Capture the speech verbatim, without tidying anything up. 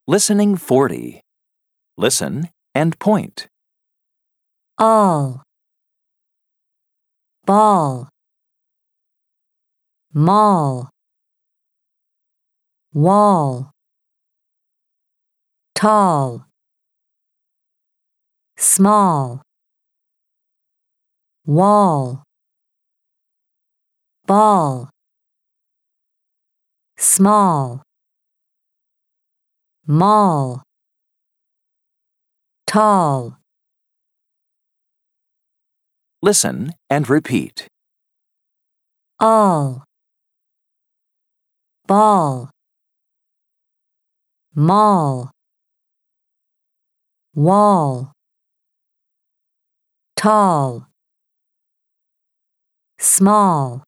Listening forty. Listen and point. all, ball, mall, wall, tall, small, wall, ball, small, mall, tall. Listen and repeat. all, ball, mall, wall, tall, small.